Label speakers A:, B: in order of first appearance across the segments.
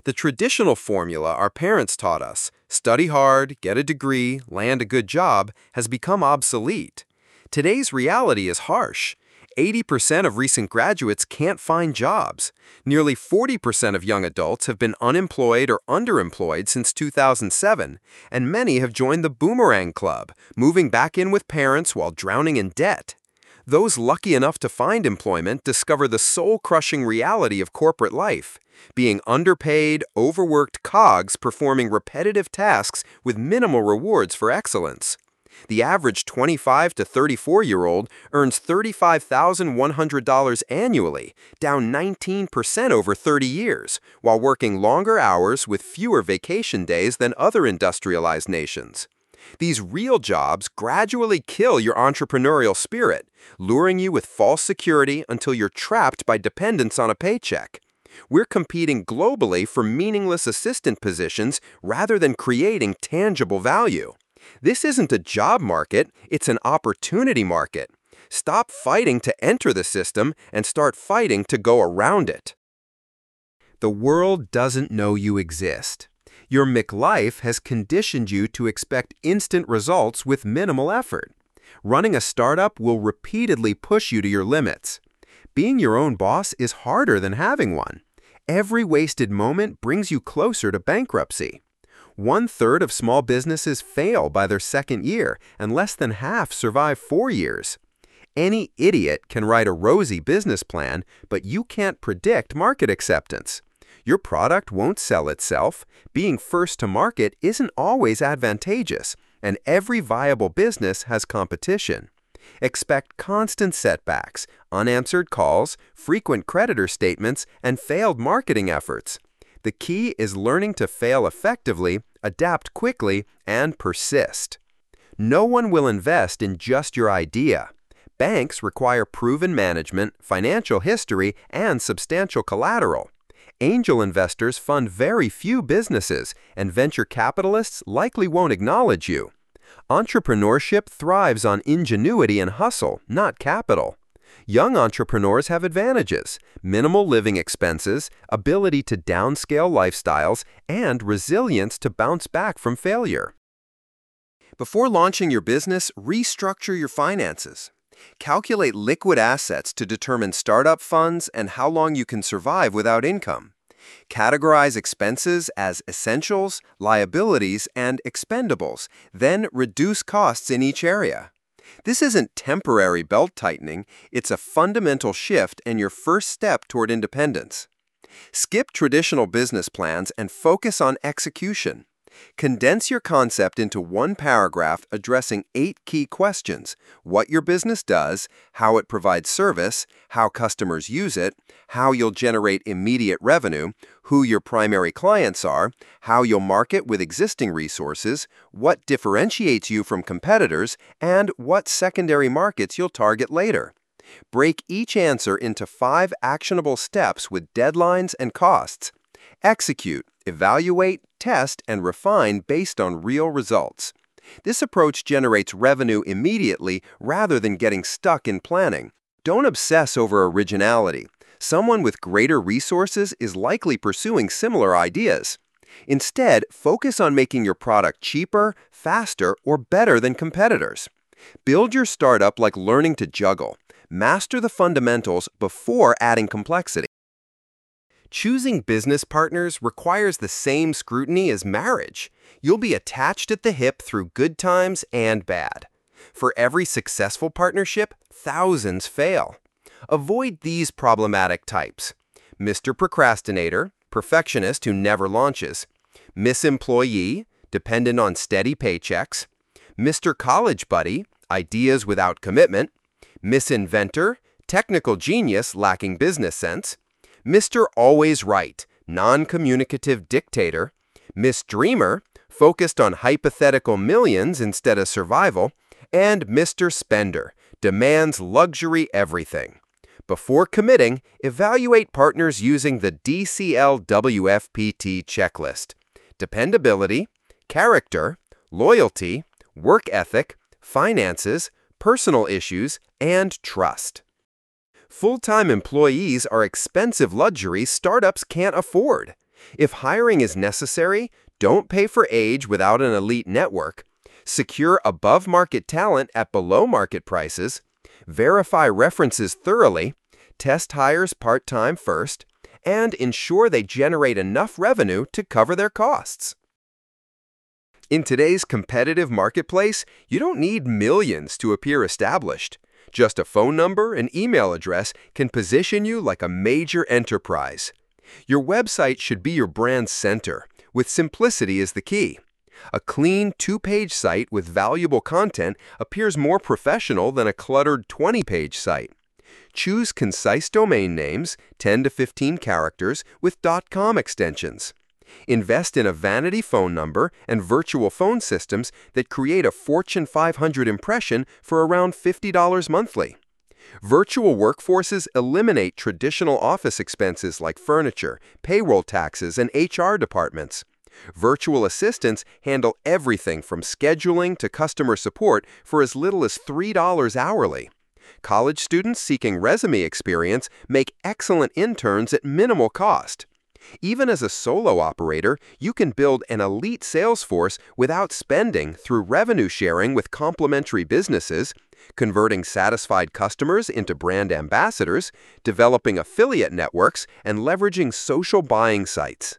A: The traditional formula our parents taught us, study hard, get a degree, land a good job, has become obsolete. Today's reality is harsh. 80% of recent graduates can't find jobs. Nearly 40% of young adults have been unemployed or underemployed since 2007, and many have joined the Boomerang Club, moving back in with parents while drowning in debt. Those lucky enough to find employment discover the soul-crushing reality of corporate life, being underpaid, overworked cogs performing repetitive tasks with minimal rewards for excellence. The average 25 to 34-year-old earns $35,100 annually, down 19% over 30 years, while working longer hours with fewer vacation days than other industrialized nations. These real jobs gradually kill your entrepreneurial spirit, luring you with false security until you're trapped by dependence on a paycheck. We're competing globally for meaningless assistant positions rather than creating tangible value. This isn't a job market, it's an opportunity market. Stop fighting to enter the system and start fighting to go around it. The world doesn't know you exist. Your McLife has conditioned you to expect instant results with minimal effort. Running a startup will repeatedly push you to your limits. Being your own boss is harder than having one. Every wasted moment brings you closer to bankruptcy. 1/3 of small businesses fail by their second year, and less than half survive 4 years. Any idiot can write a rosy business plan, but you can't predict market acceptance. Your product won't sell itself. Being first to market isn't always advantageous, and every viable business has competition. Expect constant setbacks, unanswered calls, frequent creditor statements, and failed marketing efforts. The key is learning to fail effectively, adapt quickly, and persist. No one will invest in just your idea. Banks require proven management, financial history, and substantial collateral. Angel investors fund very few businesses, and venture capitalists likely won't acknowledge you. Entrepreneurship thrives on ingenuity and hustle, not capital. Young entrepreneurs have advantages: minimal living expenses, ability to downscale lifestyles, and resilience to bounce back from failure. Before launching your business, restructure your finances. Calculate liquid assets to determine startup funds and how long you can survive without income. Categorize expenses as essentials, liabilities, and expendables, then reduce costs in each area. This isn't temporary belt-tightening, it's a fundamental shift and your first step toward independence. Skip traditional business plans and focus on execution. Condense your concept into one paragraph addressing 8 key questions: what your business does, how it provides service, how customers use it, how you'll generate immediate revenue, who your primary clients are, how you'll market with existing resources, what differentiates you from competitors, and what secondary markets you'll target later. Break each answer into 5 actionable steps with deadlines and costs. Execute, evaluate, test, and refine based on real results. This approach generates revenue immediately rather than getting stuck in planning. Don't obsess over originality. Someone with greater resources is likely pursuing similar ideas. Instead, focus on making your product cheaper, faster, or better than competitors. Build your startup like learning to juggle. Master the fundamentals before adding complexity. Choosing business partners requires the same scrutiny as marriage. You'll be attached at the hip through good times and bad. For every successful partnership, thousands fail. Avoid these problematic types: Mr. Procrastinator, perfectionist who never launches; Miss Employee, dependent on steady paychecks; Mr. College Buddy, ideas without commitment; Miss Inventor, technical genius lacking business sense; Mr. Always Right, non-communicative dictator; Miss Dreamer, focused on hypothetical millions instead of survival; and Mr. Spender, demands luxury everything. Before committing, evaluate partners using the DCL-WFPT checklist: dependability, character, loyalty, work ethic, finances, personal issues, and trust. Full-time employees are expensive luxuries startups can't afford. If hiring is necessary, don't pay for age without an elite network. Secure above-market talent at below-market prices. Verify references thoroughly. Test hires part-time first. And ensure they generate enough revenue to cover their costs. In today's competitive marketplace, you don't need millions to appear established. Just a phone number and email address can position you like a major enterprise. Your website should be your brand's center, with simplicity as the key. A clean, two-page site with valuable content appears more professional than a cluttered 20-page site. Choose concise domain names, 10 to 15 characters, with .com extensions. Invest in a vanity phone number and virtual phone systems that create a Fortune 500 impression for around $50 monthly. Virtual workforces eliminate traditional office expenses like furniture, payroll taxes, and HR departments. Virtual assistants handle everything from scheduling to customer support for as little as $3 hourly. College students seeking resume experience make excellent interns at minimal cost. Even as a solo operator, you can build an elite sales force without spending through revenue sharing with complementary businesses, converting satisfied customers into brand ambassadors, developing affiliate networks, and leveraging social buying sites.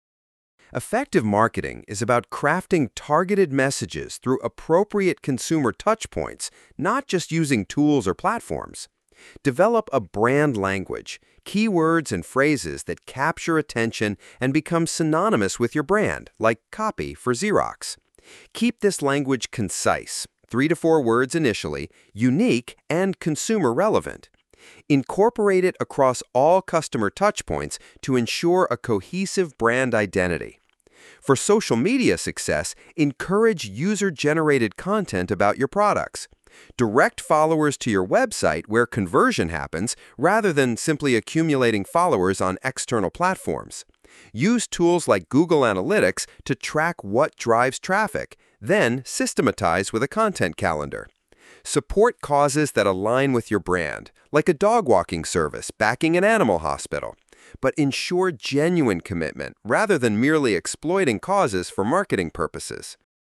A: Effective marketing is about crafting targeted messages through appropriate consumer touchpoints, not just using tools or platforms. Develop a brand language, keywords and phrases that capture attention and become synonymous with your brand, like copy for Xerox. Keep this language concise, 3 to 4 words initially, unique, and consumer relevant. Incorporate it across all customer touchpoints to ensure a cohesive brand identity. For social media success, encourage user-generated content about your products. Direct followers to your website where conversion happens rather than simply accumulating followers on external platforms. Use tools like Google Analytics to track what drives traffic, then systematize with a content calendar. Support causes that align with your brand, like a dog walking service backing an animal hospital. But ensure genuine commitment rather than merely exploiting causes for marketing purposes.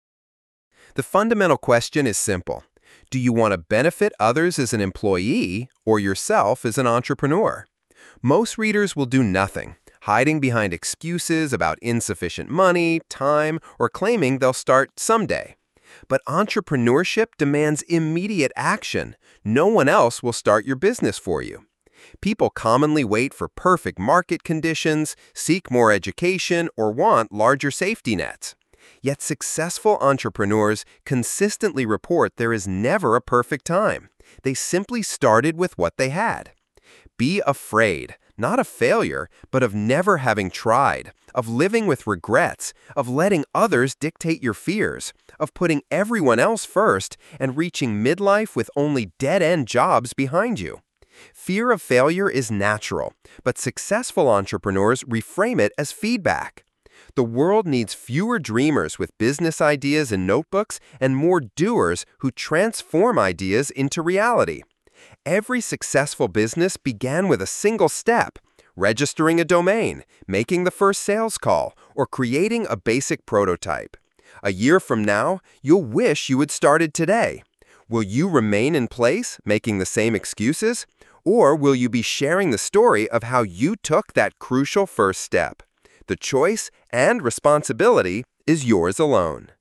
A: The fundamental question is simple. Do you want to benefit others as an employee or yourself as an entrepreneur? Most readers will do nothing, hiding behind excuses about insufficient money, time, or claiming they'll start someday. But entrepreneurship demands immediate action. No one else will start your business for you. People commonly wait for perfect market conditions, seek more education, or want larger safety nets. Yet successful entrepreneurs consistently report there is never a perfect time. They simply started with what they had. Be afraid, not of failure, but of never having tried, of living with regrets, of letting others dictate your fears, of putting everyone else first and reaching midlife with only dead-end jobs behind you. Fear of failure is natural, but successful entrepreneurs reframe it as feedback. The world needs fewer dreamers with business ideas and notebooks and more doers who transform ideas into reality. Every successful business began with a single step: registering a domain, making the first sales call, or creating a basic prototype. A year from now, you'll wish you had started today. Will you remain in place, making the same excuses? Or will you be sharing the story of how you took that crucial first step? The choice and responsibility is yours alone.